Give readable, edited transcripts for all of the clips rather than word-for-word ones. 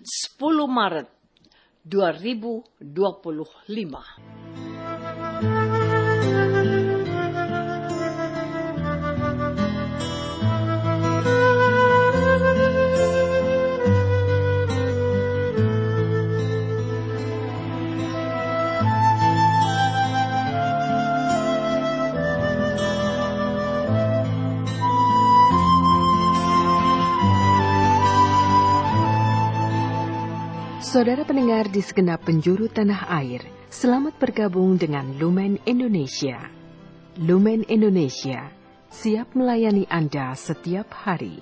10 Maret 2025. Saudara pendengar di segenap penjuru tanah air, selamat bergabung dengan Lumen Indonesia. Lumen Indonesia, siap melayani Anda setiap hari.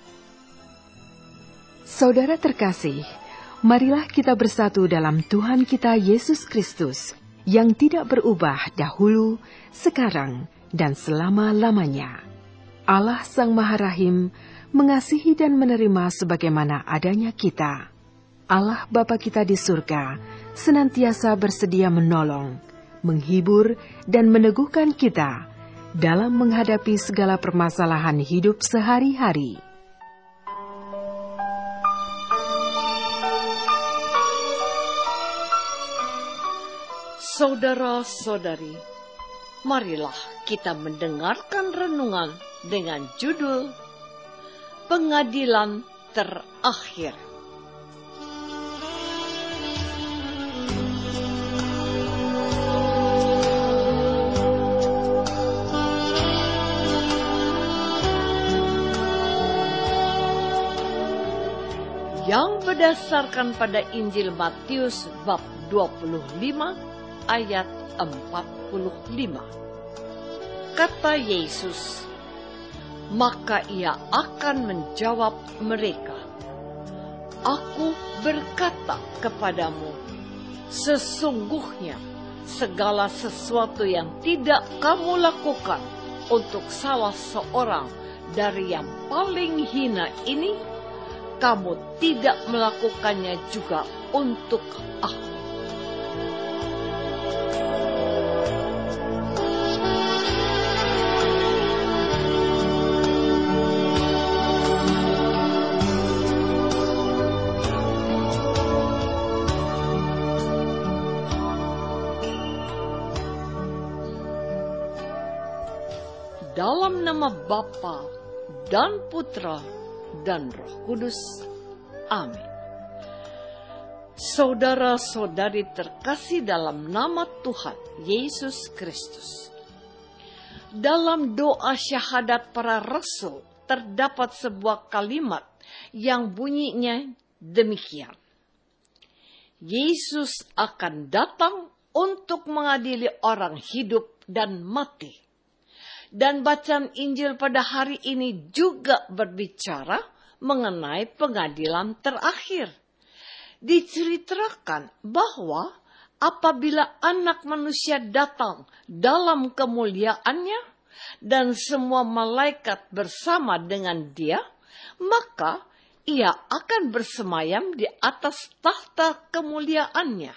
Saudara terkasih, marilah kita bersatu dalam Tuhan kita Yesus Kristus, yang tidak berubah dahulu, sekarang, dan selama-lamanya. Allah Sang Maha Rahim, mengasihi dan menerima sebagaimana adanya kita. Allah Bapa kita di surga senantiasa bersedia menolong, menghibur, dan meneguhkan kita dalam menghadapi segala permasalahan hidup sehari-hari. Saudara-saudari, marilah kita mendengarkan renungan dengan judul Pengadilan Terakhir. Yang berdasarkan pada Injil Matius bab 25 ayat 45. Kata Yesus, maka ia akan menjawab mereka, Aku berkata kepadamu, sesungguhnya segala sesuatu yang tidak kamu lakukan untuk salah seorang dari yang paling hina ini, kamu tidak melakukannya juga untuk aku. Dalam nama Bapa dan Putra dan Roh Kudus. Amin. Saudara-saudari terkasih dalam nama Tuhan Yesus Kristus. Dalam doa syahadat para rasul terdapat sebuah kalimat yang bunyinya demikian. Yesus akan datang untuk mengadili orang hidup dan mati. Dan bacaan Injil pada hari ini juga berbicara mengenai pengadilan terakhir. Diceritakan bahwa apabila Anak Manusia datang dalam kemuliaannya dan semua malaikat bersama dengan Dia, maka Ia akan bersemayam di atas tahta kemuliaannya.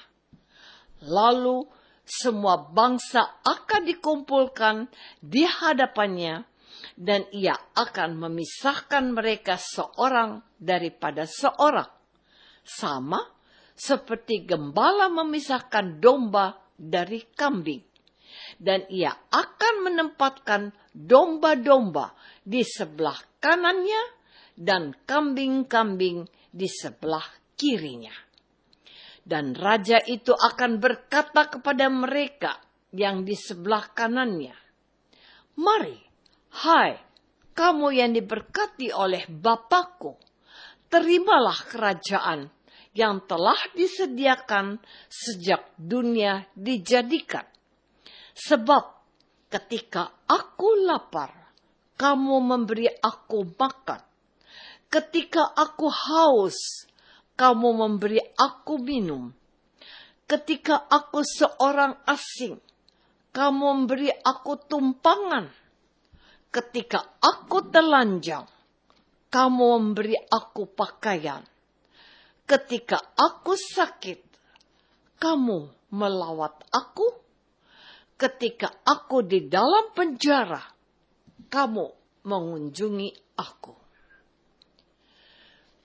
Lalu semua bangsa akan dikumpulkan di hadapannya, dan ia akan memisahkan mereka seorang daripada seorang. Sama seperti gembala memisahkan domba dari kambing. Dan ia akan menempatkan domba-domba di sebelah kanannya dan kambing-kambing di sebelah kirinya. Dan raja itu akan berkata kepada mereka yang di sebelah kanannya, Mari, hai kamu yang diberkati oleh Bapa-Ku, terimalah kerajaan yang telah disediakan sejak dunia dijadikan. Sebab ketika aku lapar, kamu memberi aku makan. Ketika aku haus, kamu memberi aku minum. Ketika aku seorang asing, kamu memberi aku tumpangan. Ketika aku telanjang, kamu memberi aku pakaian. Ketika aku sakit, kamu melawat aku. Ketika aku di dalam penjara, kamu mengunjungi aku.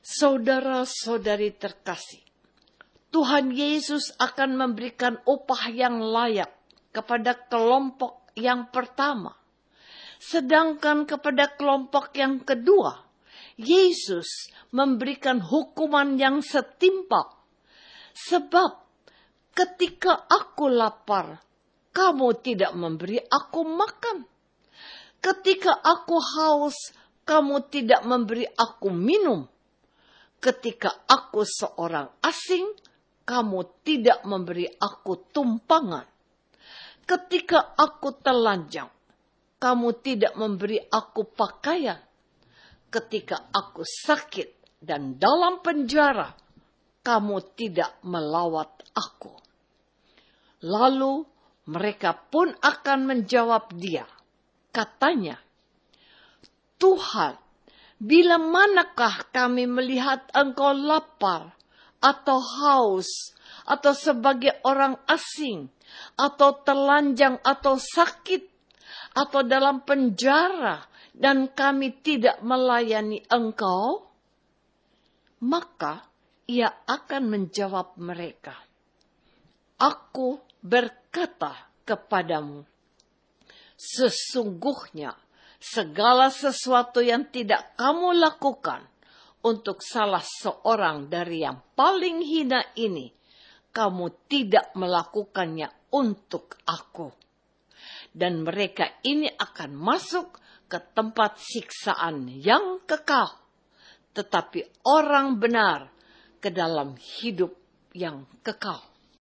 Saudara-saudari terkasih, Tuhan Yesus akan memberikan upah yang layak kepada kelompok yang pertama. Sedangkan kepada kelompok yang kedua, Yesus memberikan hukuman yang setimpal. Sebab ketika aku lapar, kamu tidak memberi aku makan. Ketika aku haus, kamu tidak memberi aku minum. Ketika aku seorang asing, kamu tidak memberi aku tumpangan. Ketika aku telanjang, kamu tidak memberi aku pakaian. Ketika aku sakit dan dalam penjara, kamu tidak melawat aku. Lalu mereka pun akan menjawab dia. Katanya, Tuhan, bila manakah kami melihat engkau lapar atau haus atau sebagai orang asing atau telanjang atau sakit atau dalam penjara dan kami tidak melayani engkau? Maka ia akan menjawab mereka, Aku berkata kepadamu, sesungguhnya segala sesuatu yang tidak kamu lakukan untuk salah seorang dari yang paling hina ini, kamu tidak melakukannya untuk aku. Dan mereka ini akan masuk ke tempat siksaan yang kekal, tetapi orang benar ke dalam hidup yang kekal.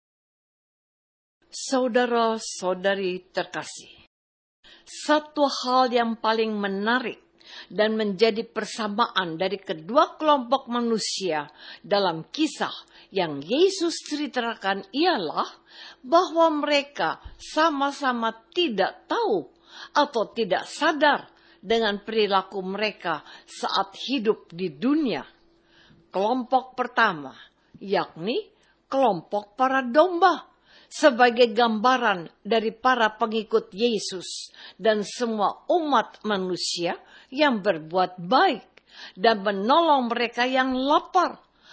Saudara-saudari terkasih, satu hal yang paling menarik dan menjadi persamaan dari kedua kelompok manusia dalam kisah yang Yesus ceritakan ialah bahwa mereka sama-sama tidak tahu atau tidak sadar dengan perilaku mereka saat hidup di dunia. Kelompok pertama, yakni kelompok para domba, sebagai gambaran dari para pengikut Yesus dan semua umat manusia yang berbuat baik dan menolong mereka yang lapar,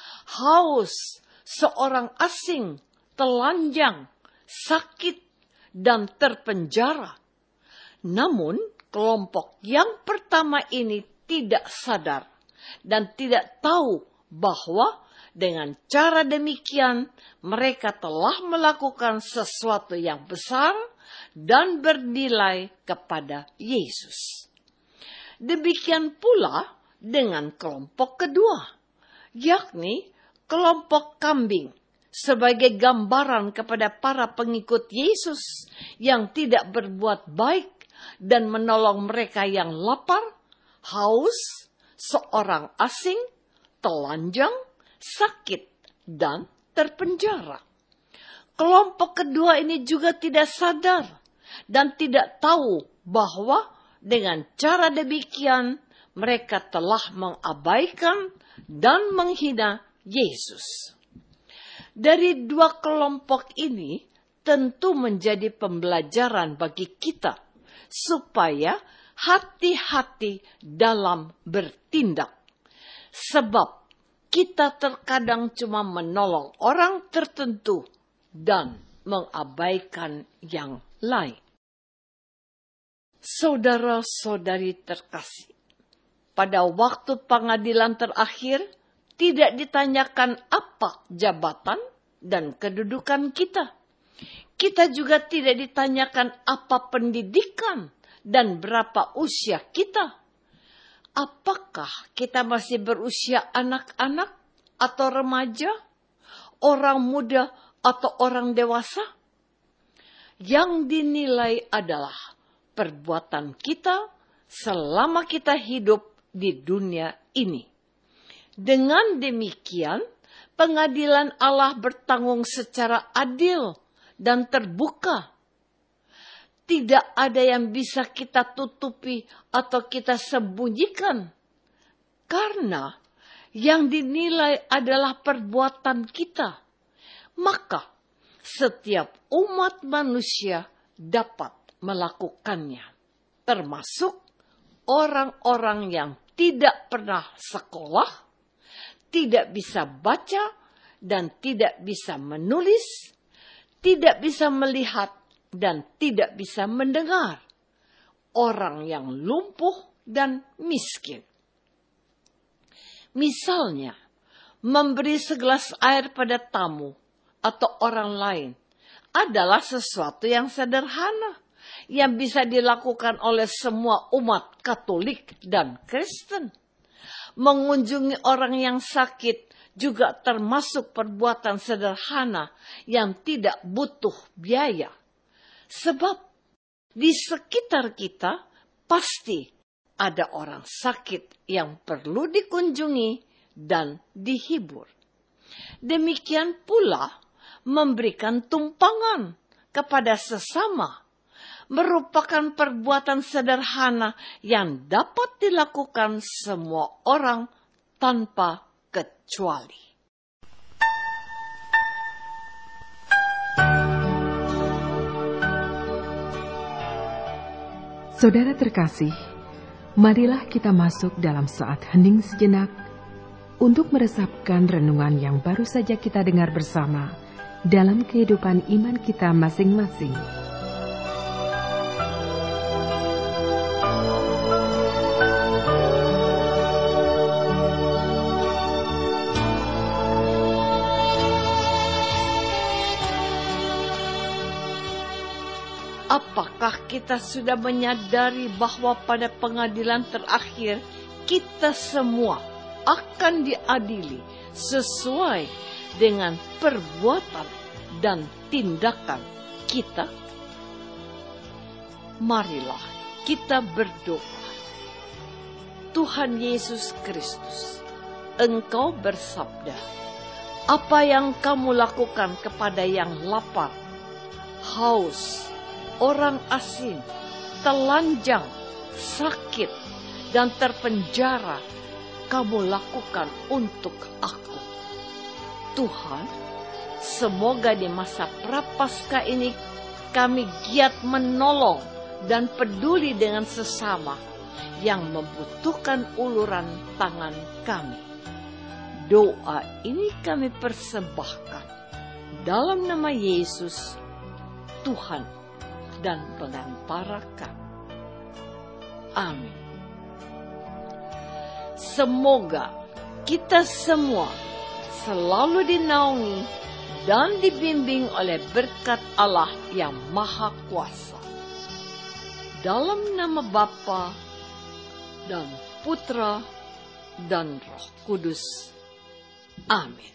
haus, seorang asing, telanjang, sakit, dan terpenjara. Namun, kelompok yang pertama ini tidak sadar dan tidak tahu bahwa dengan cara demikian, mereka telah melakukan sesuatu yang besar dan bernilai kepada Yesus. Demikian pula dengan kelompok kedua, yakni kelompok kambing, sebagai gambaran kepada para pengikut Yesus yang tidak berbuat baik dan menolong mereka yang lapar, haus, seorang asing, telanjang, sakit, dan terpenjara. Kelompok kedua ini juga tidak sadar dan tidak tahu bahwa dengan cara demikian mereka telah mengabaikan dan menghina Yesus. Dari dua kelompok ini tentu menjadi pembelajaran bagi kita supaya hati-hati dalam bertindak. Sebab kita terkadang cuma menolong orang tertentu dan mengabaikan yang lain. Saudara-saudari terkasih, pada waktu pengadilan terakhir tidak ditanyakan apa jabatan dan kedudukan kita. Kita juga tidak ditanyakan apa pendidikan dan berapa usia kita. Apakah kita masih berusia anak-anak atau remaja, orang muda atau orang dewasa? Yang dinilai adalah perbuatan kita selama kita hidup di dunia ini. Dengan demikian, pengadilan Allah bertanggung secara adil dan terbuka. Tidak ada yang bisa kita tutupi atau kita sembunyikan. Karena yang dinilai adalah perbuatan kita. Maka setiap umat manusia dapat melakukannya. Termasuk orang-orang yang tidak pernah sekolah, tidak bisa baca dan tidak bisa menulis, tidak bisa melihat dan tidak bisa mendengar. Orang yang lumpuh dan miskin. Misalnya, memberi segelas air pada tamu atau orang lain adalah sesuatu yang sederhana yang bisa dilakukan oleh semua umat Katolik dan Kristen. Mengunjungi orang yang sakit juga termasuk perbuatan sederhana yang tidak butuh biaya. Sebab di sekitar kita pasti ada orang sakit yang perlu dikunjungi dan dihibur. Demikian pula memberikan tumpangan kepada sesama merupakan perbuatan sederhana yang dapat dilakukan semua orang tanpa kecuali. Saudara terkasih, marilah kita masuk dalam saat hening sejenak untuk meresapkan renungan yang baru saja kita dengar bersama dalam kehidupan iman kita masing-masing. Apakah kita sudah menyadari bahwa pada pengadilan terakhir kita semua akan diadili sesuai dengan perbuatan dan tindakan kita? Marilah kita berdoa. Tuhan Yesus Kristus, Engkau bersabda, apa yang kamu lakukan kepada yang lapar, haus, orang asing, telanjang, sakit, dan terpenjara, kamu lakukan untuk aku. Tuhan, semoga di masa prapaskah ini kami giat menolong dan peduli dengan sesama yang membutuhkan uluran tangan kami. Doa ini kami persembahkan dalam nama Yesus, Tuhan dan pengantara kami. Amin. Semoga kita semua selalu dinaungi dan dibimbing oleh berkat Allah yang Maha Kuasa. Dalam nama Bapa dan Putra dan Roh Kudus. Amin.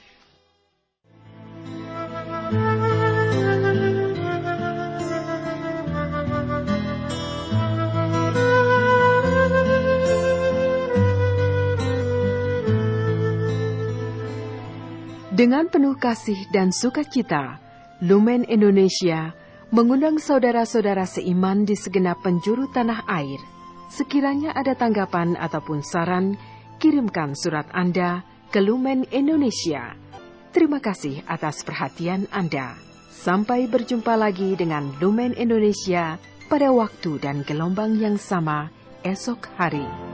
Dengan penuh kasih dan sukacita, Lumen Indonesia mengundang saudara-saudara seiman di segenap penjuru tanah air. Sekiranya ada tanggapan ataupun saran, kirimkan surat Anda ke Lumen Indonesia. Terima kasih atas perhatian Anda. Sampai berjumpa lagi dengan Lumen Indonesia pada waktu dan gelombang yang sama esok hari.